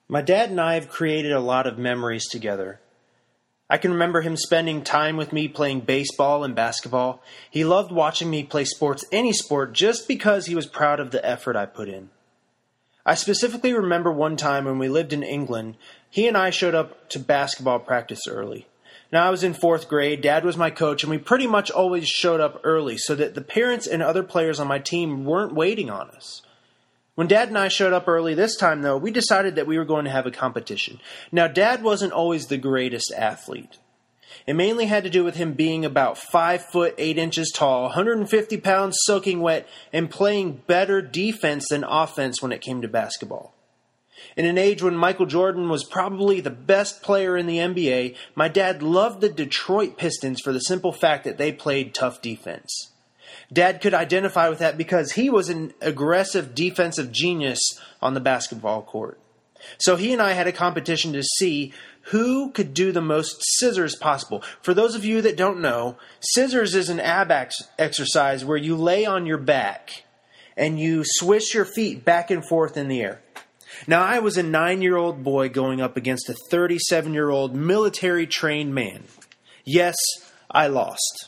My dad and I have created a lot of memories together. I can remember him spending time with me playing baseball and basketball. He loved watching me play sports, any sport, just because he was proud of the effort I put in. I specifically remember one time when we lived in England, he and I showed up to basketball practice early. Now, I was in 4th grade, Dad was my coach, and we pretty much always showed up early so that the parents and other players on my team weren't waiting on us. When Dad and I showed up early this time, though, we decided that we were going to have a competition. Now, Dad wasn't always the greatest athlete. It mainly had to do with him being about 5 foot 8 inches tall, 150 pounds soaking wet, and playing better defense than offense when it came to basketball. In an age when Michael Jordan was probably the best player in the NBA, my dad loved the Detroit Pistons for the simple fact that they played tough defense. Dad could identify with that because he was an aggressive defensive genius on the basketball court. So he and I had a competition to see who could do the most scissors possible. For those of you that don't know, scissors is an ab exercise where you lay on your back and you swish your feet back and forth in the air. Now, I was a 9-year-old boy going up against a 37-year-old military-trained man. Yes, I lost.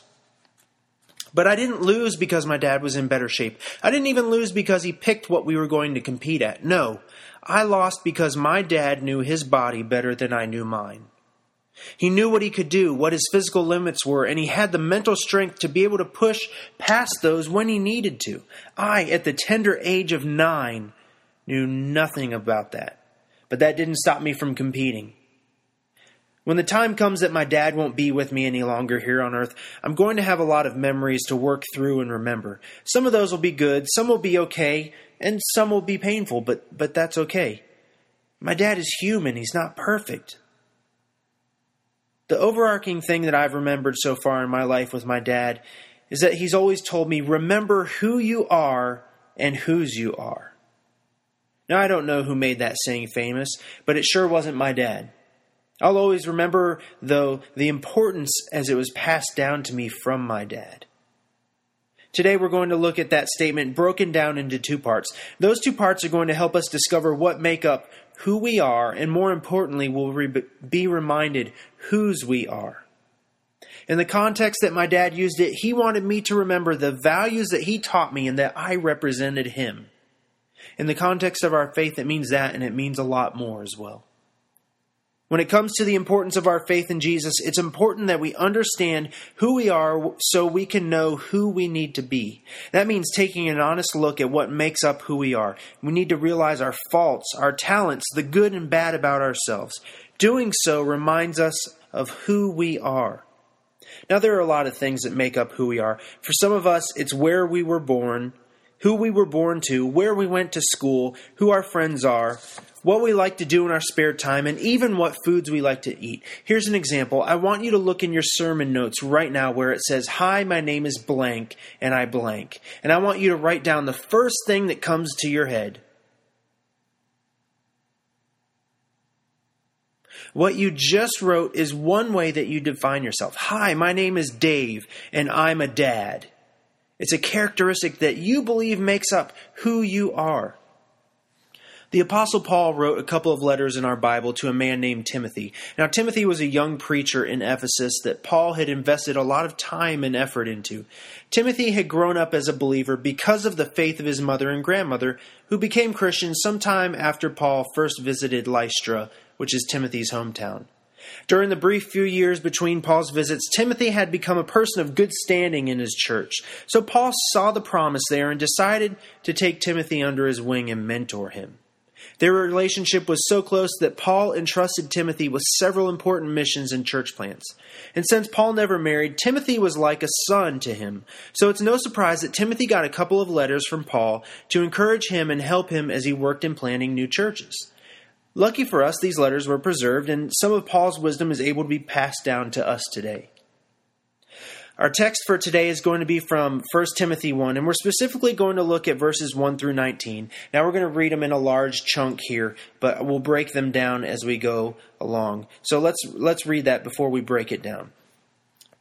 But I didn't lose because my dad was in better shape. I didn't even lose because he picked what we were going to compete at. No, I lost because my dad knew his body better than I knew mine. He knew what he could do, what his physical limits were, and he had the mental strength to be able to push past those when he needed to. I, at the tender age of 9, knew nothing about that. But that didn't stop me from competing. When the time comes that my dad won't be with me any longer here on earth, I'm going to have a lot of memories to work through and remember. Some of those will be good, some will be okay, and some will be painful, but that's okay. My dad is human, he's not perfect. The overarching thing that I've remembered so far in my life with my dad is that he's always told me, remember who you are and whose you are. Now, I don't know who made that saying famous, but it sure wasn't my dad. I'll always remember, though, the importance as it was passed down to me from my dad. Today we're going to look at that statement broken down into 2 parts. Those 2 parts are going to help us discover what make up who we are, and more importantly, we'll be reminded whose we are. In the context that my dad used it, he wanted me to remember the values that he taught me and that I represented him. In the context of our faith, it means that, and it means a lot more as well. When it comes to the importance of our faith in Jesus, it's important that we understand who we are so we can know who we need to be. That means taking an honest look at what makes up who we are. We need to realize our faults, our talents, the good and bad about ourselves. Doing so reminds us of who we are. Now, there are a lot of things that make up who we are. For some of us, it's where we were born, who we were born to, where we went to school, who our friends are, what we like to do in our spare time, and even what foods we like to eat. Here's an example. I want you to look in your sermon notes right now where it says, "Hi, my name is blank, and I blank." And I want you to write down the first thing that comes to your head. What you just wrote is one way that you define yourself. Hi, my name is Dave, and I'm a dad. It's a characteristic that you believe makes up who you are. The Apostle Paul wrote a couple of letters in our Bible to a man named Timothy. Now, Timothy was a young preacher in Ephesus that Paul had invested a lot of time and effort into. Timothy had grown up as a believer because of the faith of his mother and grandmother, who became Christians sometime after Paul first visited Lystra, which is Timothy's hometown. During the brief few years between Paul's visits, Timothy had become a person of good standing in his church. So Paul saw the promise there and decided to take Timothy under his wing and mentor him. Their relationship was so close that Paul entrusted Timothy with several important missions and church plants. And since Paul never married, Timothy was like a son to him. So it's no surprise that Timothy got a couple of letters from Paul to encourage him and help him as he worked in planting new churches. Lucky for us, these letters were preserved, and some of Paul's wisdom is able to be passed down to us today. Our text for today is going to be from 1 Timothy 1, and we're specifically going to look at verses 1 through 19. Now, we're going to read them in a large chunk here, but we'll break them down as we go along. So let's read that before we break it down.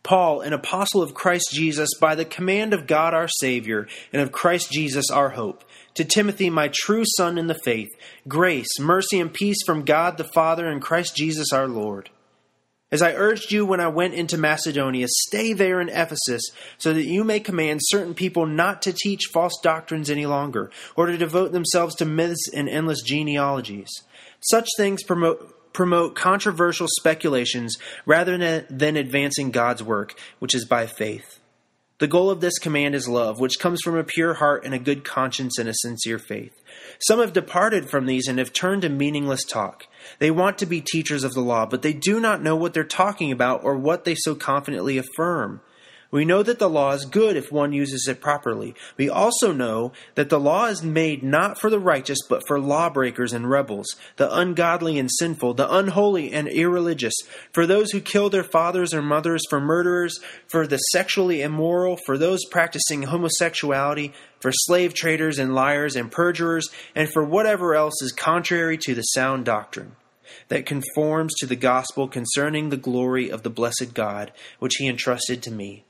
Paul, an apostle of Christ Jesus, by the command of God our Savior, and of Christ Jesus our hope, to Timothy, my true son in the faith, grace, mercy, and peace from God the Father and Christ Jesus our Lord. As I urged you when I went into Macedonia, stay there in Ephesus, so that you may command certain people not to teach false doctrines any longer, or to devote themselves to myths and endless genealogies. Such things promote controversial speculations rather than advancing God's work, which is by faith. The goal of this command is love, which comes from a pure heart and a good conscience and a sincere faith. Some have departed from these and have turned to meaningless talk. They want to be teachers of the law, but they do not know what they're talking about or what they so confidently affirm. We know that the law is good if one uses it properly. We also know that the law is made not for the righteous, but for lawbreakers and rebels, the ungodly and sinful, the unholy and irreligious, for those who kill their fathers or mothers, for murderers, for the sexually immoral, for those practicing homosexuality, for slave traders and liars and perjurers, and for whatever else is contrary to the sound doctrine that conforms to the gospel concerning the glory of the blessed God, which he entrusted to me.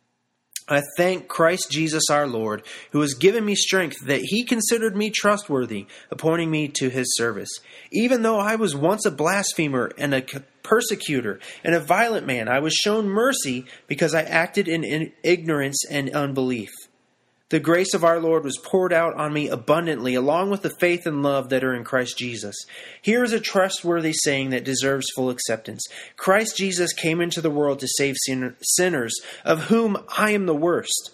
I thank Christ Jesus our Lord, who has given me strength, that he considered me trustworthy, appointing me to his service. Even though I was once a blasphemer and a persecutor and a violent man, I was shown mercy because I acted in ignorance and unbelief. The grace of our Lord was poured out on me abundantly, along with the faith and love that are in Christ Jesus. Here is a trustworthy saying that deserves full acceptance. Christ Jesus came into the world to save sinners, of whom I am the worst.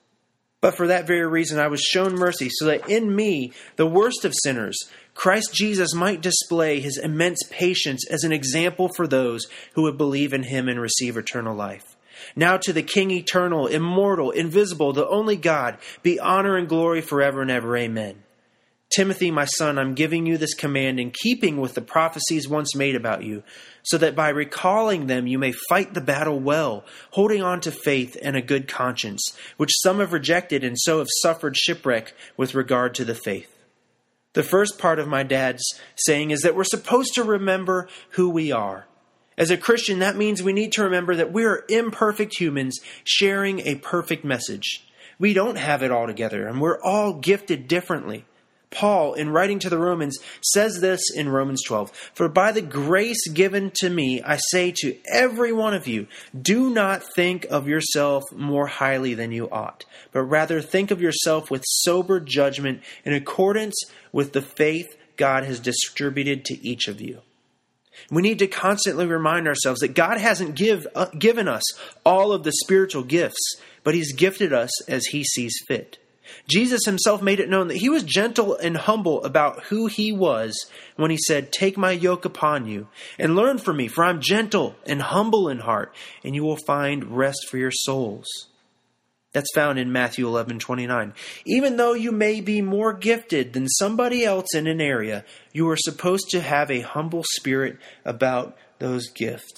But for that very reason I was shown mercy, so that in me, the worst of sinners, Christ Jesus might display his immense patience as an example for those who would believe in him and receive eternal life. Now to the King eternal, immortal, invisible, the only God, be honor and glory forever and ever. Amen. Timothy, my son, I'm giving you this command in keeping with the prophecies once made about you, so that by recalling them you may fight the battle well, holding on to faith and a good conscience, which some have rejected and so have suffered shipwreck with regard to the faith. The first part of my dad's saying is that we're supposed to remember who we are. As a Christian, that means we need to remember that we are imperfect humans sharing a perfect message. We don't have it all together, and we're all gifted differently. Paul, in writing to the Romans, says this in Romans 12, "For by the grace given to me, I say to every one of you, do not think of yourself more highly than you ought, but rather think of yourself with sober judgment in accordance with the faith God has distributed to each of you." We need to constantly remind ourselves that God hasn't given us all of the spiritual gifts, but he's gifted us as he sees fit. Jesus himself made it known that he was gentle and humble about who he was when he said, "Take my yoke upon you and learn from me, for I'm gentle and humble in heart, and you will find rest for your souls." That's found in Matthew 11:29. Even though you may be more gifted than somebody else in an area, you are supposed to have a humble spirit about those gifts.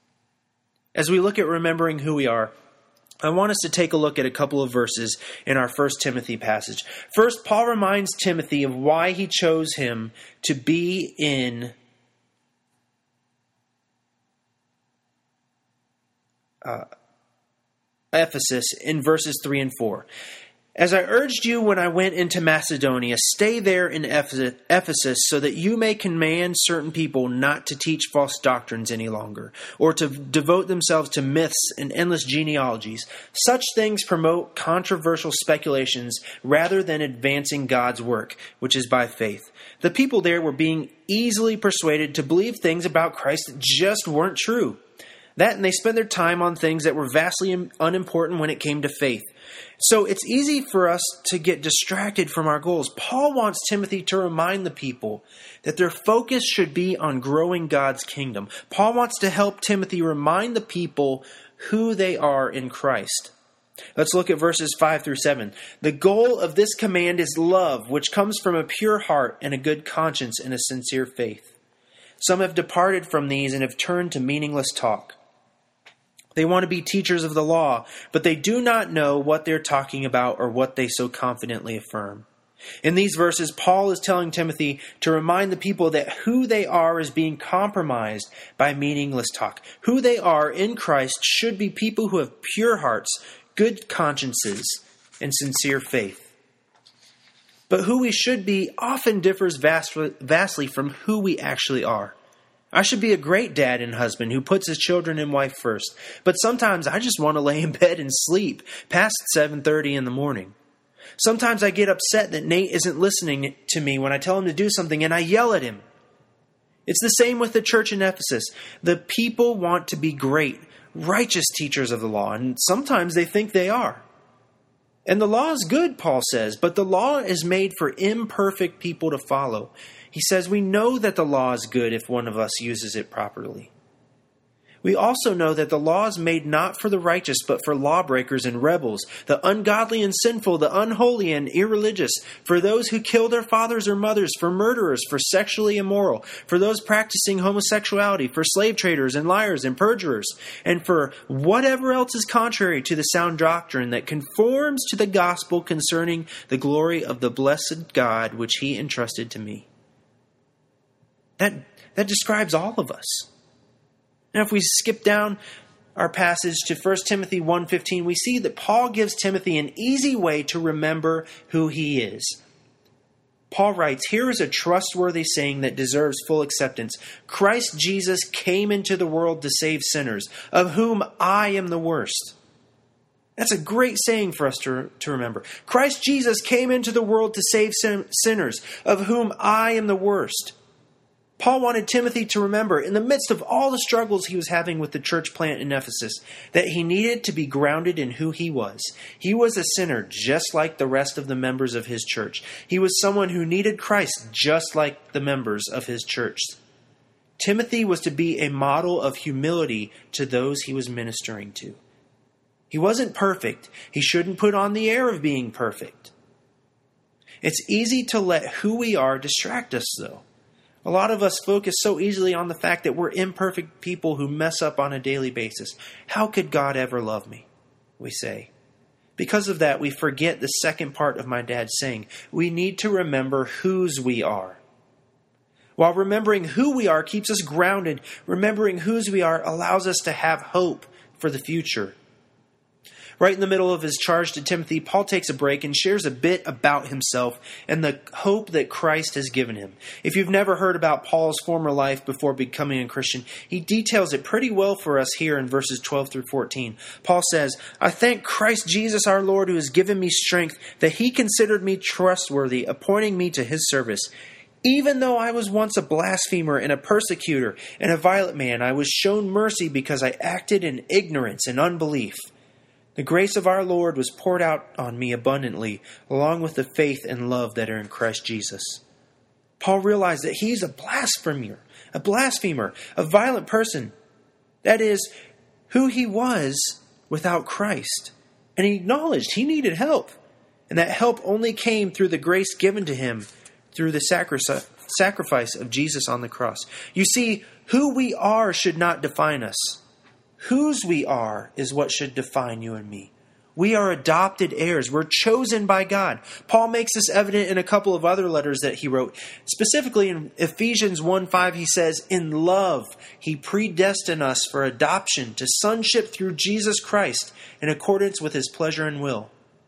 As we look at remembering who we are, I want us to take a look at a couple of verses in our 1 Timothy passage. First, Paul reminds Timothy of why he chose him to be in Ephesus in verses 3 and 4. As I urged you when I went into Macedonia, stay there in Ephesus so that you may command certain people not to teach false doctrines any longer, or to devote themselves to myths and endless genealogies. Such things promote controversial speculations rather than advancing God's work, which is by faith. The people there were being easily persuaded to believe things about Christ that just weren't true. That, and they spent their time on things that were vastly unimportant when it came to faith. So it's easy for us to get distracted from our goals. Paul wants Timothy to remind the people that their focus should be on growing God's kingdom. Paul wants to help Timothy remind the people who they are in Christ. Let's look at verses 5 through 7. The goal of this command is love, which comes from a pure heart and a good conscience and a sincere faith. Some have departed from these and have turned to meaningless talk. They want to be teachers of the law, but they do not know what they're talking about or what they so confidently affirm. In these verses, Paul is telling Timothy to remind the people that who they are is being compromised by meaningless talk. Who they are in Christ should be people who have pure hearts, good consciences, and sincere faith. But who we should be often differs vastly from who we actually are. I should be a great dad and husband who puts his children and wife first, but sometimes I just want to lay in bed and sleep past 7:30 in the morning. Sometimes I get upset that Nate isn't listening to me when I tell him to do something, and I yell at him. It's the same with the church in Ephesus. The people want to be great, righteous teachers of the law, and sometimes they think they are. And the law is good, Paul says, but the law is made for imperfect people to follow. He says we know that the law is good if one of us uses it properly. We also know that the law is made not for the righteous, but for lawbreakers and rebels, the ungodly and sinful, the unholy and irreligious, for those who kill their fathers or mothers, for murderers, for sexually immoral, for those practicing homosexuality, for slave traders and liars and perjurers, and for whatever else is contrary to the sound doctrine that conforms to the gospel concerning the glory of the blessed God which he entrusted to me. That describes all of us. Now, if we skip down our passage to 1 Timothy 1:15, we see that Paul gives Timothy an easy way to remember who he is. Paul writes, "Here is a trustworthy saying that deserves full acceptance. Christ Jesus came into the world to save sinners, of whom I am the worst." That's a great saying for us to remember. Christ Jesus came into the world to save sinners, of whom I am the worst. Paul wanted Timothy to remember, in the midst of all the struggles he was having with the church plant in Ephesus, that he needed to be grounded in who he was. He was a sinner just like the rest of the members of his church. He was someone who needed Christ just like the members of his church. Timothy was to be a model of humility to those he was ministering to. He wasn't perfect. He shouldn't put on the air of being perfect. It's easy to let who we are distract us, though. A lot of us focus so easily on the fact that we're imperfect people who mess up on a daily basis. How could God ever love me? We say. Because of that, we forget the second part of my dad's saying. We need to remember whose we are. While remembering who we are keeps us grounded, remembering whose we are allows us to have hope for the future. Right in the middle of his charge to Timothy, Paul takes a break and shares a bit about himself and the hope that Christ has given him. If you've never heard about Paul's former life before becoming a Christian, he details it pretty well for us here in verses 12 through 14. Paul says, "I thank Christ Jesus our Lord who has given me strength, that he considered me trustworthy, appointing me to his service. Even though I was once a blasphemer and a persecutor and a violent man, I was shown mercy because I acted in ignorance and unbelief. The grace of our Lord was poured out on me abundantly, along with the faith and love that are in Christ Jesus." Paul realized that he's a blasphemer, a violent person. That is, who he was without Christ. And he acknowledged he needed help. And that help only came through the grace given to him through the sacrifice of Jesus on the cross. You see, who we are should not define us. Whose we are is what should define you and me. We are adopted heirs. We're chosen by God. Paul makes this evident in a couple of other letters that he wrote. Specifically in Ephesians 1:5, he says, "In love, he predestined us for adoption to sonship through Jesus Christ in accordance with his pleasure and will."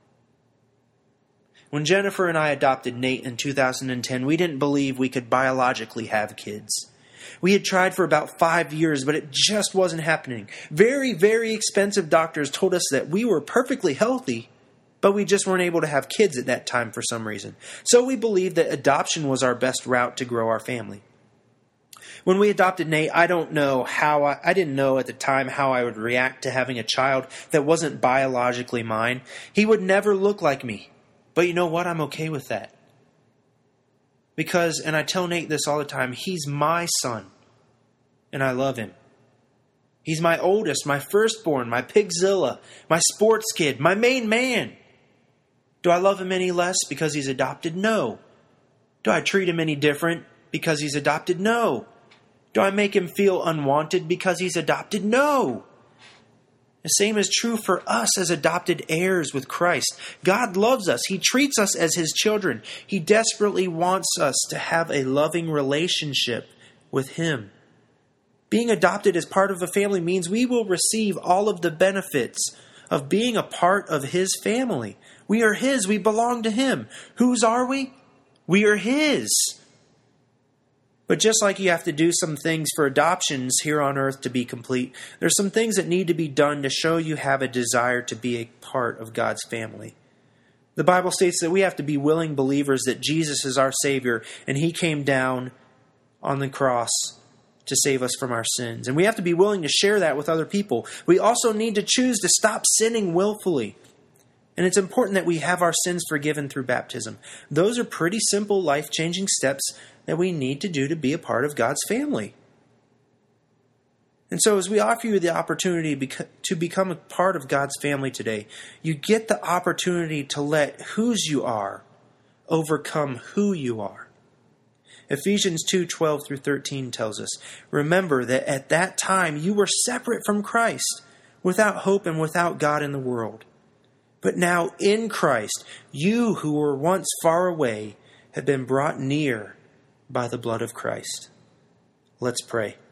When Jennifer and I adopted Nate in 2010, we didn't believe we could biologically have kids. We had tried for about 5 years, but it just wasn't happening. Very, very expensive doctors told us that we were perfectly healthy, but we just weren't able to have kids at that time for some reason. So we believed that adoption was our best route to grow our family. When we adopted Nate, I didn't know at the time how I would react to having a child that wasn't biologically mine. He would never look like me. But you know what? I'm okay with that. Because, and I tell Nate this all the time, he's my son, and I love him. He's my oldest, my firstborn, my pigzilla, my sports kid, my main man. Do I love him any less because he's adopted? No. Do I treat him any different because he's adopted? No. Do I make him feel unwanted because he's adopted? No. The same is true for us as adopted heirs with Christ. God loves us. He treats us as His children. He desperately wants us to have a loving relationship with Him. Being adopted as part of a family means we will receive all of the benefits of being a part of His family. We are His. We belong to Him. Whose are we? We are His. But just like you have to do some things for adoptions here on earth to be complete, there's some things that need to be done to show you have a desire to be a part of God's family. The Bible states that we have to be willing believers that Jesus is our Savior and He came down on the cross to save us from our sins. And we have to be willing to share that with other people. We also need to choose to stop sinning willfully. And it's important that we have our sins forgiven through baptism. Those are pretty simple, life-changing steps that we need to do to be a part of God's family. And so as we offer you the opportunity to become a part of God's family today, you get the opportunity to let whose you are overcome who you are. Ephesians 2:12 through 13 tells us, "Remember that at that time you were separate from Christ, without hope and without God in the world. But now in Christ, you who were once far away have been brought near by the blood of Christ." Let's pray.